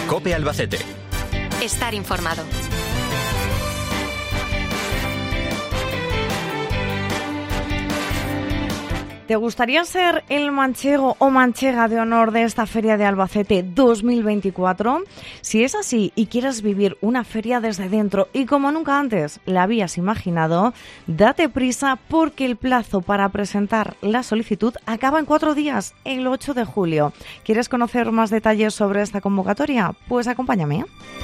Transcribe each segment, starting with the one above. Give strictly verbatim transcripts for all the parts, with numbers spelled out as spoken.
COPE Albacete. Estar informado. ¿Te gustaría ser el manchego o manchega de honor de esta Feria de Albacete dos mil veinticuatro? Si es así y quieres vivir una feria desde dentro y como nunca antes la habías imaginado, date prisa porque el plazo para presentar la solicitud acaba en cuatro días, el ocho de julio. ¿Quieres conocer más detalles sobre esta convocatoria? Pues acompáñame.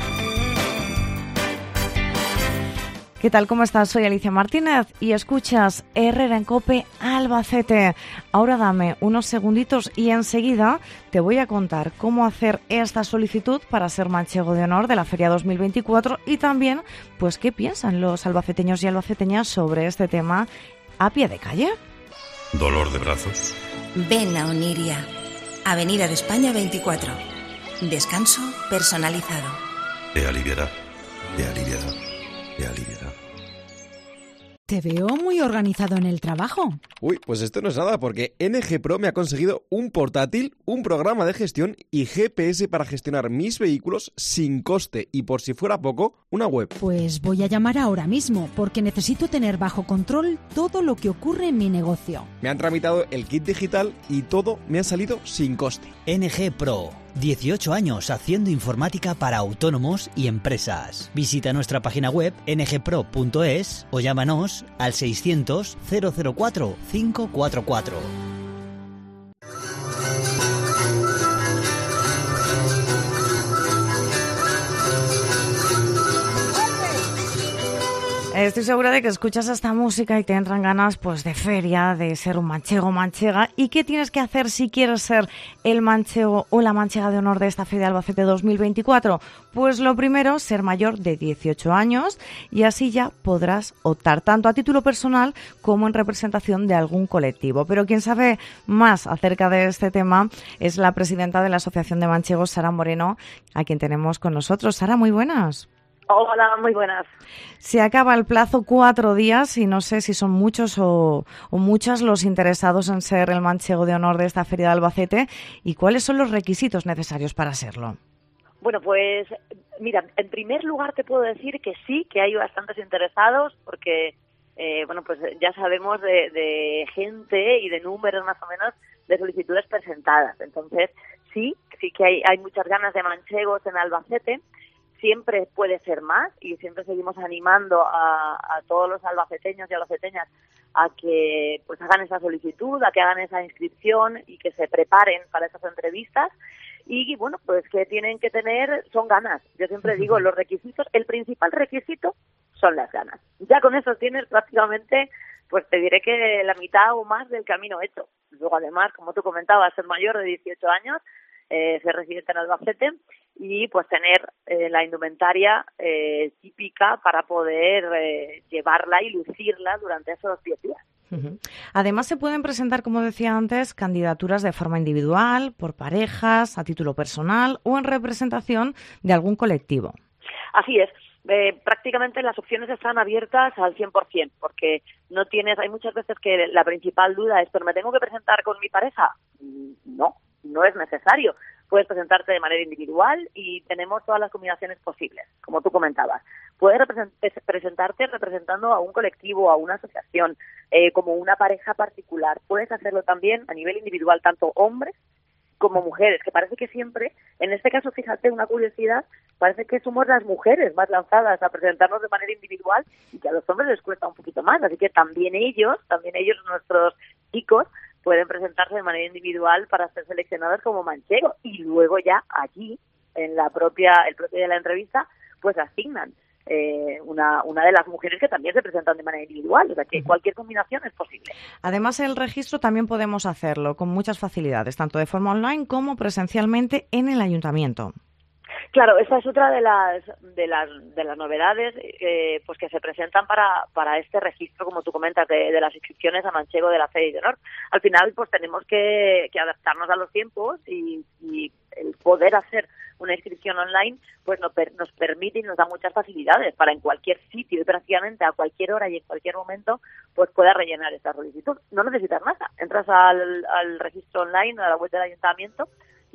¿Qué tal? ¿Cómo estás? Soy Alicia Martínez y escuchas Herrera en COPE Albacete. Ahora dame unos segunditos y enseguida te voy a contar cómo hacer esta solicitud para ser manchego de honor de la Feria dos mil veinticuatro y también, pues, qué piensan los albaceteños y albaceteñas sobre este tema a pie de calle. ¿Dolor de brazos? Ven a Oniria, Avenida de España veinticuatro. Descanso personalizado. Te aliviará, te aliviará, te aliviará. Te veo muy organizado en el trabajo. Uy, pues esto no es nada porque N G Pro me ha conseguido un portátil, un programa de gestión y G P S para gestionar mis vehículos sin coste y, por si fuera poco, una web. Pues voy a llamar ahora mismo porque necesito tener bajo control todo lo que ocurre en mi negocio. Me han tramitado el kit digital y todo me ha salido sin coste. N G Pro. dieciocho años haciendo informática para autónomos y empresas. Visita nuestra página web ene ge pro punto es o llámanos al seiscientos cero cero cuatro cinco cuatro cuatro. Estoy segura de que escuchas esta música y te entran ganas, pues, de feria, de ser un manchego o manchega. ¿Y qué tienes que hacer si quieres ser el manchego o la manchega de honor de esta Feria de Albacete dos mil veinticuatro? Pues lo primero, ser mayor de dieciocho años y así ya podrás optar tanto a título personal como en representación de algún colectivo. Pero quien sabe más acerca de este tema es la presidenta de la Asociación de Manchegos, Sara Moreno, a quien tenemos con nosotros. Sara, muy buenas. Hola, muy buenas. Se acaba el plazo cuatro días y no sé si son muchos o, o muchas los interesados en ser el manchego de honor de esta Feria de Albacete. ¿Y cuáles son los requisitos necesarios para serlo? Bueno, pues mira, en primer lugar te puedo decir que sí, que hay bastantes interesados porque, eh, bueno, pues ya sabemos de, de gente y de números más o menos de solicitudes presentadas. Entonces, sí, sí que hay, hay muchas ganas de manchegos en Albacete. Siempre puede ser más y siempre seguimos animando a, a todos los albaceteños y albaceteñas a que pues hagan esa solicitud, a que hagan esa inscripción y que se preparen para esas entrevistas. Y bueno, pues que tienen que tener son ganas. Yo siempre digo, los requisitos, el principal requisito son las ganas. Ya con eso tienes prácticamente, pues te diré que la mitad o más del camino hecho. Luego además, como tú comentabas, ser mayor de dieciocho años, eh, ser residente en Albacete y pues tener eh, la indumentaria eh, típica para poder eh, llevarla y lucirla durante esos diez días. Uh-huh. Además se pueden presentar, como decía antes, candidaturas de forma individual, por parejas, a título personal o en representación de algún colectivo. Así es. Eh, prácticamente las opciones están abiertas al cien por ciento, porque no tienes, hay muchas veces que la principal duda es, ¿pero me tengo que presentar con mi pareja? No, no es necesario. Puedes presentarte de manera individual y tenemos todas las combinaciones posibles, como tú comentabas. Puedes represent- presentarte representando a un colectivo, a una asociación, eh, como una pareja particular. Puedes hacerlo también a nivel individual, tanto hombres como mujeres, que parece que siempre, en este caso, fíjate, una curiosidad, parece que somos las mujeres más lanzadas a presentarnos de manera individual y que a los hombres les cuesta un poquito más, así que también ellos, también ellos, nuestros chicos, pueden presentarse de manera individual para ser seleccionados como manchego y luego ya allí, en la propia, el propio de la entrevista, pues asignan eh, una, una de las mujeres que también se presentan de manera individual, o sea que cualquier combinación es posible. Además, el registro también podemos hacerlo con muchas facilidades, tanto de forma online como presencialmente en el ayuntamiento. Claro, esta es otra de las de las de las novedades eh, pues que se presentan para para este registro, como tú comentas, de, de las inscripciones a manchego de la Feria de Honor. Al final, pues tenemos que, que adaptarnos a los tiempos y, y el poder hacer una inscripción online, pues nos, per, nos permite y nos da muchas facilidades para en cualquier sitio y prácticamente a cualquier hora y en cualquier momento, pues pueda rellenar esta solicitud. No necesitas nada, entras al, al registro online, a la web del ayuntamiento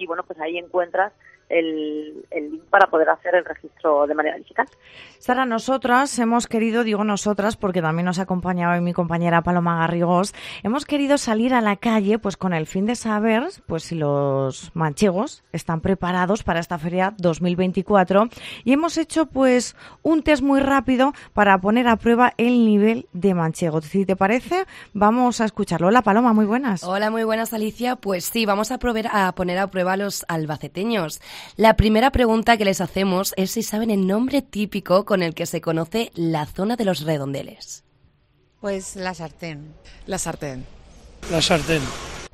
y bueno, pues ahí encuentras el, el link para poder hacer el registro de manera digital. Sara, nosotras hemos querido, digo nosotras porque también nos ha acompañado hoy mi compañera Paloma Garrigós, hemos querido salir a la calle pues con el fin de saber pues si los manchegos están preparados para esta feria dos mil veinticuatro y hemos hecho pues un test muy rápido para poner a prueba el nivel de manchego. Si te parece, vamos a escucharlo. Hola Paloma, muy buenas. Hola, muy buenas Alicia. Pues sí, vamos a, proveer, a poner a prueba a los albaceteños. La primera pregunta que les hacemos es si saben el nombre típico con el que se conoce la zona de los redondeles. Pues la sartén. La sartén. La sartén.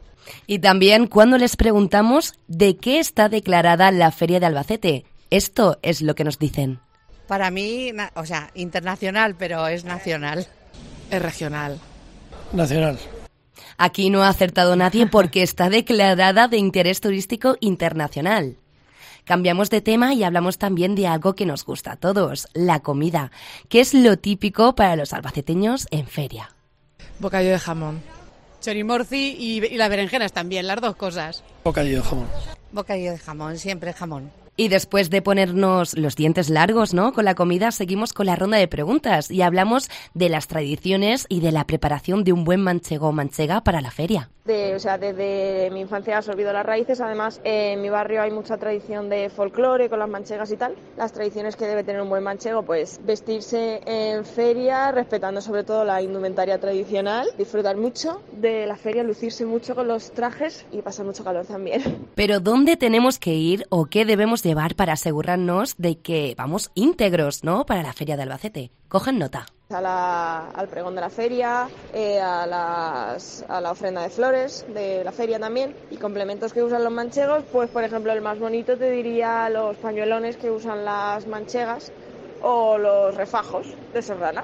Y también cuando les preguntamos de qué está declarada la Feria de Albacete. Esto es lo que nos dicen. Para mí, o sea, internacional, pero es nacional. Es regional. Nacional. Aquí no ha acertado nadie porque está declarada de interés turístico internacional. Cambiamos de tema y hablamos también de algo que nos gusta a todos, la comida, que es lo típico para los albaceteños en feria. Bocadillo de jamón. Chorimorci y, y las berenjenas también, las dos cosas. Bocadillo de jamón. Bocadillo de jamón, siempre jamón. Y después de ponernos los dientes largos, ¿no?, con la comida, seguimos con la ronda de preguntas y hablamos de las tradiciones y de la preparación de un buen manchego o manchega para la feria. De, o sea, desde mi infancia has olvidado las raíces. Además, eh, en mi barrio hay mucha tradición de folclore con las manchegas y tal. Las tradiciones que debe tener un buen manchego, pues vestirse en feria, respetando sobre todo la indumentaria tradicional, disfrutar mucho de la feria, lucirse mucho con los trajes y pasar mucho calor también. Pero ¿dónde tenemos que ir o qué debemos llevar para asegurarnos de que vamos íntegros, ¿no?, para la feria de Albacete? Cogen nota. A la, al pregón de la feria, eh, a, las, a la ofrenda de flores de la feria también, y complementos que usan los manchegos, pues por ejemplo el más bonito te diría los pañuelones que usan las manchegas o los refajos de sordana.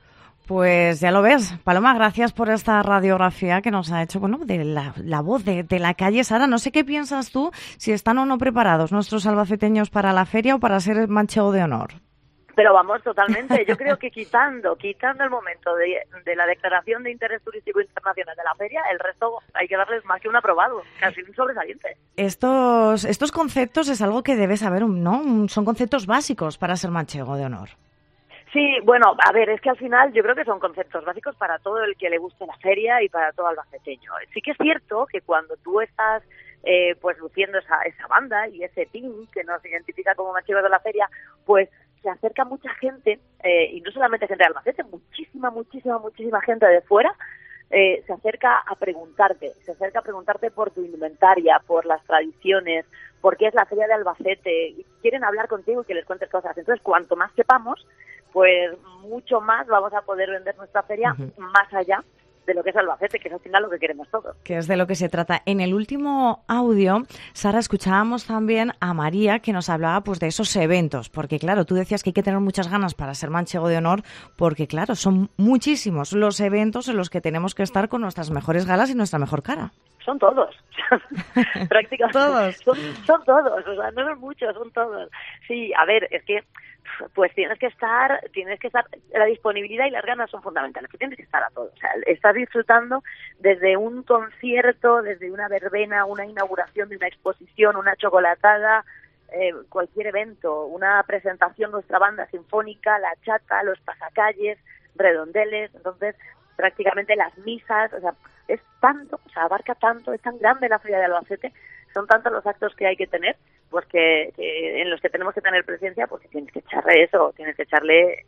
Pues ya lo ves. Paloma, gracias por esta radiografía que nos ha hecho, bueno, de la, la voz de, de la calle. Sara, no sé qué piensas tú, si están o no preparados nuestros albaceteños para la feria o para ser el manchego de honor. Pero vamos, totalmente. Yo creo que quitando, quitando el momento de, de la declaración de interés turístico internacional de la feria, el resto hay que darles más que un aprobado, casi un sobresaliente. Estos, estos conceptos es algo que debes saber, ¿no? Son conceptos básicos para ser manchego de honor. Sí, bueno, a ver, es que al final yo creo que son conceptos básicos para todo el que le guste la feria y para todo albaceteño. Sí que es cierto que cuando tú estás eh, pues luciendo esa, esa banda y ese pin que nos identifica como manchegos de la feria, pues se acerca mucha gente, eh, y no solamente gente de Albacete, muchísima, muchísima, muchísima gente de fuera, eh, se acerca a preguntarte, se acerca a preguntarte por tu indumentaria, por las tradiciones, por qué es la feria de Albacete, y quieren hablar contigo y que les cuentes cosas. Entonces, cuanto más sepamos, pues mucho más vamos a poder vender nuestra feria uh-huh. más allá de lo que es Albacete, que es al final lo que queremos todos. Que es de lo que se trata. En el último audio, Sara, escuchábamos también a María que nos hablaba pues de esos eventos, porque claro, tú decías que hay que tener muchas ganas para ser manchego de honor, porque claro, son muchísimos los eventos en los que tenemos que estar con nuestras mejores galas y nuestra mejor cara. Son todos, prácticamente. ¿Todos? Son, son todos, o sea, no son muchos, son todos. Sí, a ver, es que pues tienes que estar, tienes que estar, la disponibilidad y las ganas son fundamentales, que tienes que estar a todo. O sea, estás disfrutando desde un concierto, desde una verbena, una inauguración de una exposición, una chocolatada, eh, cualquier evento, una presentación, nuestra banda sinfónica, la chata, los pasacalles, redondeles, entonces prácticamente las misas, o sea, es tanto, o sea, abarca tanto, es tan grande la Feria de Albacete, son tantos los actos que hay que tener, pues que, que en los que tenemos que tener presencia, pues que tienes que echarle eso, tienes que echarle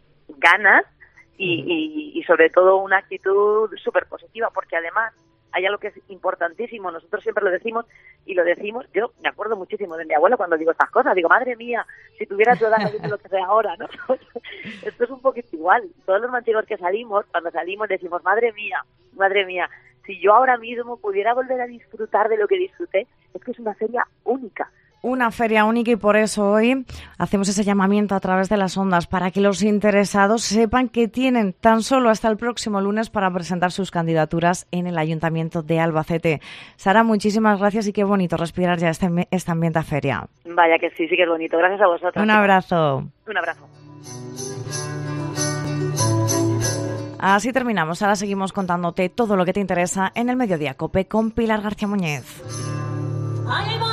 ganas y, y, y sobre todo una actitud súper positiva, porque además hay algo que es importantísimo, nosotros siempre lo decimos y lo decimos, yo me acuerdo muchísimo de mi abuela cuando digo estas cosas, digo, madre mía, si tuviera tu edad sabiendo lo que sé ahora, ¿no? Esto es un poquito igual, todos los manchegos que salimos, cuando salimos decimos, madre mía, madre mía, si yo ahora mismo pudiera volver a disfrutar de lo que disfruté, es que es una feria única. Una feria única y por eso hoy hacemos ese llamamiento a través de las ondas para que los interesados sepan que tienen tan solo hasta el próximo lunes para presentar sus candidaturas en el Ayuntamiento de Albacete. Sara, muchísimas gracias y qué bonito respirar ya este, este ambiente a feria. Vaya que sí, sí que es bonito. Gracias a vosotros. Un abrazo. Un abrazo. Así terminamos. Ahora seguimos contándote todo lo que te interesa en el Mediodía COPE con Pilar García Muñez.